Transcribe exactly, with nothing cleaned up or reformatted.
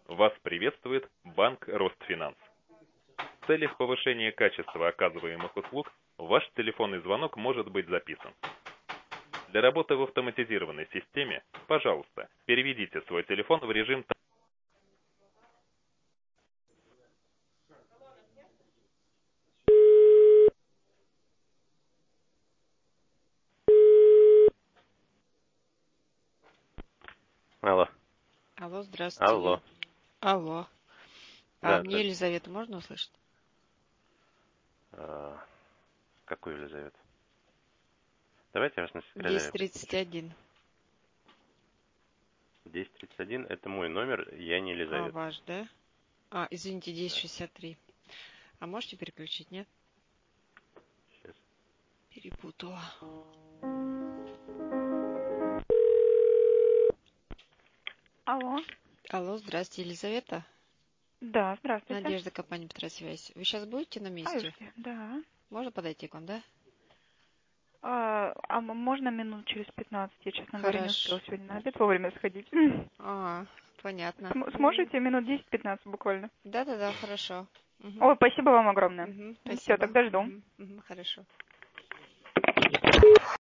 Вас приветствует Банк Ростфинанс. В целях повышения качества оказываемых услуг ваш телефонный звонок может быть записан. Для работы в автоматизированной системе, пожалуйста, переведите свой телефон в режим Алло. Алло, здравствуйте. Алло. Алло. Да, А мне да. Елизавету можно услышать? А, какую Елизавету? Давайте я вас на секретаря. десять тридцать один. десять тридцать один это мой номер, я не А, Елизавета. ваш, да? А, извините, Да. десять шестьдесят три. А можете переключить, нет? Сейчас. Перепутала. Алло. Алло, здрасте, Елизавета. Да, здравствуйте. Надежда, компания Петросвязь. Вы сейчас будете на месте? Аюшки, да. Можно подойти к вам, да? А, а м- можно минут через пятнадцать? Я, честно говоря, не Хорошо. успела сегодня на обед вовремя сходить. А, понятно. См- Сможете минут десять-пятнадцать буквально? Да-да-да, хорошо. Мгм. Ой, спасибо вам огромное. Мгм, Все, спасибо. тогда жду. Мгм, мгм, хорошо.